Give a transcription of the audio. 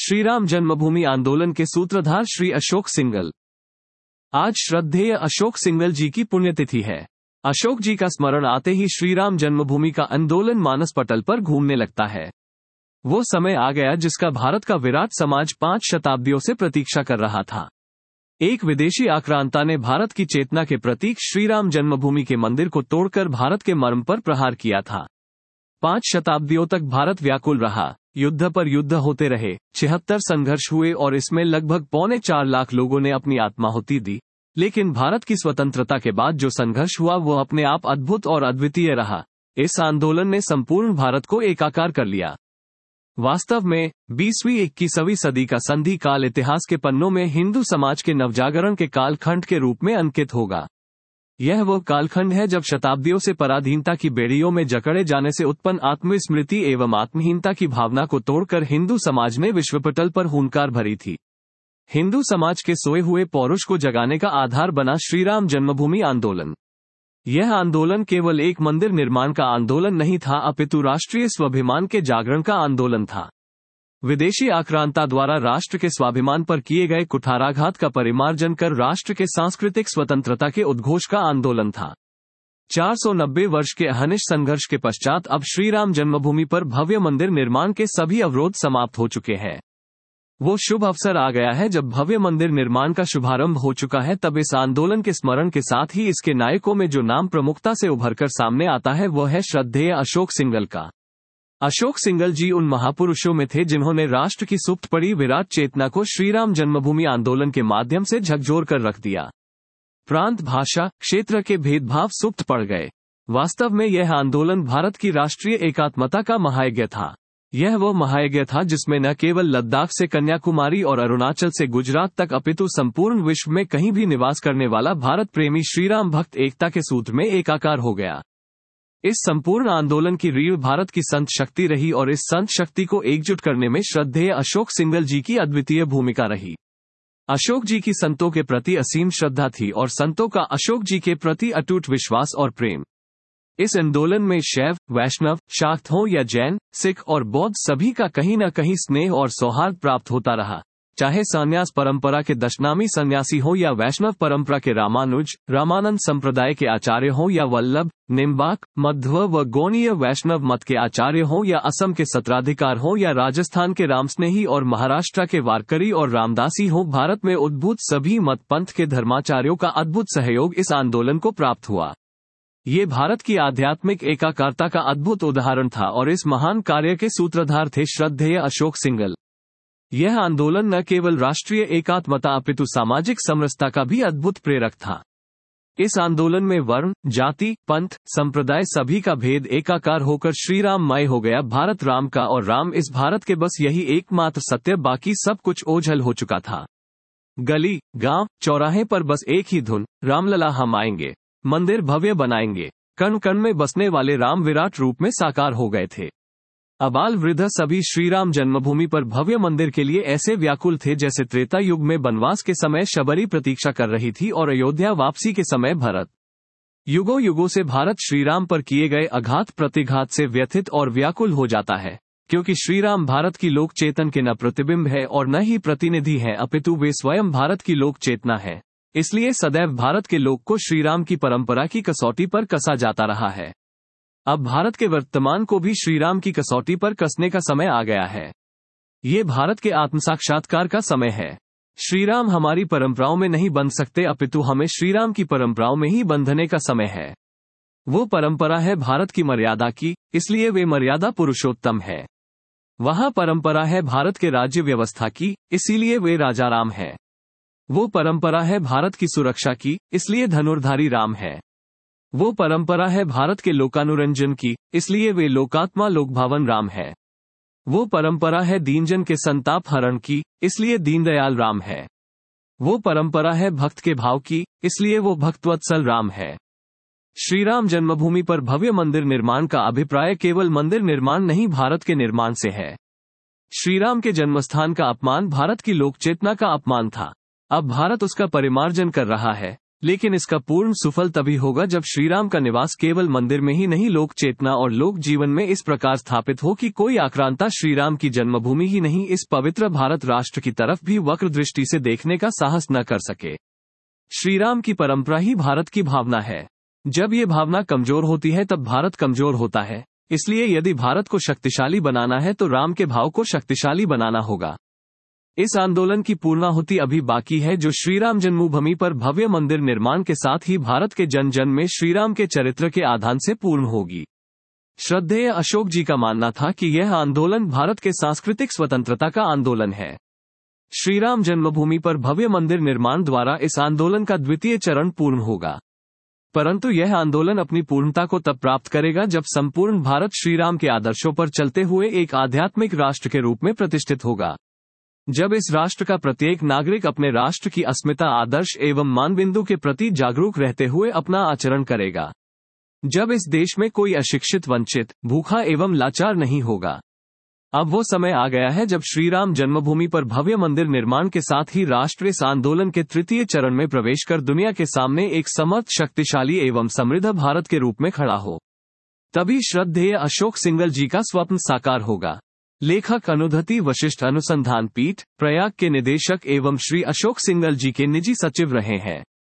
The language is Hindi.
श्रीराम जन्मभूमि आंदोलन के सूत्रधार श्री अशोक सिंघल। आज श्रद्धेय अशोक सिंघल जी की पुण्यतिथि है। अशोक जी का स्मरण आते ही श्रीराम जन्मभूमि का आंदोलन मानस पटल पर घूमने लगता है। वो समय आ गया जिसका भारत का विराट समाज 5 शताब्दियों से प्रतीक्षा कर रहा था। एक विदेशी आक्रांता ने भारत की चेतना के प्रतीक श्रीराम जन्मभूमि के मंदिर को तोड़कर भारत के मर्म पर प्रहार किया था। 5 शताब्दियों तक भारत व्याकुल रहा, युद्ध पर युद्ध होते रहे, 76 संघर्ष हुए और इसमें लगभग 4.25 लाख लोगों ने अपनी आत्माहुति दी। लेकिन भारत की स्वतंत्रता के बाद जो संघर्ष हुआ वो अपने आप अद्भुत और अद्वितीय रहा। इस आंदोलन ने संपूर्ण भारत को एकाकार कर लिया। वास्तव में 20वीं-21वीं सदी का संधि काल इतिहास के पन्नों में हिंदू समाज के नवजागरण के कालखंड के रूप में अंकित होगा। यह वो कालखंड है जब शताब्दियों से पराधीनता की बेड़ियों में जकड़े जाने से उत्पन्न आत्मस्मृति एवं आत्महीनता की भावना को तोड़कर हिंदू समाज ने विश्वपटल पर हुंकार भरी थी। हिंदू समाज के सोए हुए पौरुष को जगाने का आधार बना श्रीराम जन्मभूमि आंदोलन। यह आंदोलन केवल एक मंदिर निर्माण का आंदोलन नहीं था, अपितु राष्ट्रीय स्वाभिमान के जागरण का आंदोलन था। विदेशी आक्रांता द्वारा राष्ट्र के स्वाभिमान पर किए गए कुठाराघात का परिमार्जन कर राष्ट्र के सांस्कृतिक स्वतंत्रता के उद्घोष का आंदोलन था। 490 वर्ष के अहनिश संघर्ष के पश्चात अब श्रीराम जन्मभूमि पर भव्य मंदिर निर्माण के सभी अवरोध समाप्त हो चुके हैं। वो शुभ अवसर आ गया है जब भव्य मंदिर निर्माण का शुभारंभ हो चुका है। तब इस आंदोलन के स्मरण के साथ ही इसके नायकों में जो नाम प्रमुखता से उभरकर सामने आता है वह है श्रद्धेय अशोक सिंघल का। अशोक सिंघल जी उन महापुरुषों में थे जिन्होंने राष्ट्र की सुप्त पड़ी विराट चेतना को श्रीराम जन्मभूमि आंदोलन के माध्यम से झकझोर कर रख दिया। प्रांत, भाषा, क्षेत्र के भेदभाव सुप्त पड़ गए। वास्तव में यह आंदोलन भारत की राष्ट्रीय एकात्मता का महायज्ञ था। यह वो महायज्ञ था जिसमें न केवल लद्दाख से कन्याकुमारी और अरुणाचल से गुजरात तक अपितु संपूर्ण विश्व में कहीं भी निवास करने वाला भारत प्रेमी श्रीराम भक्त एकता के सूत्र में एकाकार हो गया। इस संपूर्ण आंदोलन की रीढ़ भारत की संत शक्ति रही और इस संत शक्ति को एकजुट करने में श्रद्धेय अशोक सिंघल जी की अद्वितीय भूमिका रही। अशोक जी की संतों के प्रति असीम श्रद्धा थी और संतों का अशोक जी के प्रति अटूट विश्वास और प्रेम। इस आंदोलन में शैव, वैष्णव, शाक्त हो या जैन, सिख और बौद्ध सभी का कहीं न कहीं स्नेह और सौहार्द प्राप्त होता रहा। चाहे संन्यास परंपरा के दशनामी सन्यासी हो या वैष्णव परंपरा के रामानुज, रामानंद संप्रदाय के आचार्य हो या वल्लभ, निम्बाक, मध्व व गौणीय वैष्णव मत के आचार्य हो या असम के सत्राधिकार हो या राजस्थान के रामस्नेही और महाराष्ट्र के वारकरी और रामदासी हो, भारत में उद्भूत सभी मत पंथ के धर्माचार्यों का अद्भुत सहयोग इस आंदोलन को प्राप्त हुआ। ये भारत की आध्यात्मिक एकाकारता का अद्भुत उदाहरण था और इस महान कार्य के सूत्रधार थे श्रद्धेय अशोक सिंघल। यह आंदोलन न केवल राष्ट्रीय एकात्मता अपितु सामाजिक समरसता का भी अद्भुत प्रेरक था। इस आंदोलन में वर्ण, जाति, पंथ, संप्रदाय सभी का भेद एकाकार होकर श्रीराममय हो गया। भारत राम का और राम इस भारत के, बस यही एकमात्र सत्य, बाकी सब कुछ ओझल हो चुका था। गली, गांव, चौराहे पर बस एक ही धुन, रामलला हम आएंगे, मंदिर भव्य बनाएंगे। कण कण में बसने वाले राम विराट रूप में साकार हो गए थे। अबाल वृद्ध सभी श्रीराम जन्मभूमि पर भव्य मंदिर के लिए ऐसे व्याकुल थे जैसे त्रेता युग में वनवास के समय शबरी प्रतीक्षा कर रही थी और अयोध्या वापसी के समय भरत। युगों युगों से भारत श्रीराम पर किए गए आघात प्रतिघात से व्यथित और व्याकुल हो जाता है, क्योंकि श्रीराम भारत की लोक चेतन के न प्रतिबिंब है और न ही प्रतिनिधि है, अपितु वे स्वयं भारत की लोक चेतना है। इसलिए सदैव भारत के लोक को श्रीराम की परंपरा की कसौटी पर कसा जाता रहा है। अब भारत के वर्तमान को भी श्रीराम की कसौटी पर कसने का समय आ गया है। ये भारत के आत्मसाक्षात्कार का समय है। श्रीराम हमारी परंपराओं में नहीं बंध सकते, अपितु हमें श्रीराम की परंपराओं में ही बंधने का समय है। वो परंपरा है भारत की मर्यादा की, इसलिए वे मर्यादा पुरुषोत्तम है। वहाँ परंपरा है भारत के राज्य व्यवस्था की, इसीलिए वे राजा राम है। वो परंपरा है भारत की सुरक्षा की, इसलिए धनुर्धारी राम है। वो परंपरा है भारत के लोकानुरंजन की, इसलिए वे लोकात्मा लोकभावन राम है। वो परंपरा है दीनजन के संताप हरण की, इसलिए दीनदयाल राम है। वो परंपरा है भक्त के भाव की, इसलिए वो भक्तवत्सल राम है। श्रीराम जन्मभूमि पर भव्य मंदिर निर्माण का अभिप्राय केवल मंदिर निर्माण नहीं, भारत के निर्माण से है। श्रीराम के जन्मस्थान का अपमान भारत की लोकचेतना का अपमान था। अब भारत उसका परिमार्जन कर रहा है। लेकिन इसका पूर्ण सुफल तभी होगा जब श्रीराम का निवास केवल मंदिर में ही नहीं, लोक चेतना और लोक जीवन में इस प्रकार स्थापित हो कि कोई आक्रांता श्रीराम की जन्मभूमि ही नहीं, इस पवित्र भारत राष्ट्र की तरफ भी वक्र दृष्टि से देखने का साहस न कर सके। श्रीराम की परंपरा ही भारत की भावना है। जब ये भावना कमजोर होती है तब भारत कमजोर होता है। इसलिए यदि भारत को शक्तिशाली बनाना है तो राम के भाव को शक्तिशाली बनाना होगा। इस आंदोलन की पूर्णाहुति अभी बाकी है, जो श्रीराम जन्मभूमि पर भव्य मंदिर निर्माण के साथ ही भारत के जन जन में श्रीराम के चरित्र के आधान से पूर्ण होगी। श्रद्धेय अशोक जी का मानना था कि यह आंदोलन भारत के सांस्कृतिक स्वतंत्रता का आंदोलन है। श्रीराम जन्मभूमि पर भव्य मंदिर निर्माण द्वारा इस आंदोलन का द्वितीय चरण पूर्ण होगा। परंतु यह आंदोलन अपनी पूर्णता को तब प्राप्त करेगा जब संपूर्ण भारत श्रीराम के आदर्शों पर चलते हुए एक आध्यात्मिक राष्ट्र के रूप में प्रतिष्ठित होगा। जब इस राष्ट्र का प्रत्येक नागरिक अपने राष्ट्र की अस्मिता, आदर्श एवं मानबिंदु के प्रति जागरूक रहते हुए अपना आचरण करेगा। जब इस देश में कोई अशिक्षित, वंचित, भूखा एवं लाचार नहीं होगा। अब वो समय आ गया है जब श्रीराम जन्मभूमि पर भव्य मंदिर निर्माण के साथ ही राष्ट्र इस आंदोलन के तृतीय चरण में प्रवेश कर दुनिया के सामने एक समर्थ, शक्तिशाली एवं समृद्ध भारत के रूप में खड़ा हो। तभी श्रद्धेय अशोक सिंघल जी का स्वप्न साकार होगा। लेखक अनुधति वशिष्ठ अनुसंधान पीठ, प्रयाग के निदेशक एवं श्री अशोक सिंघल जी के निजी सचिव रहे हैं।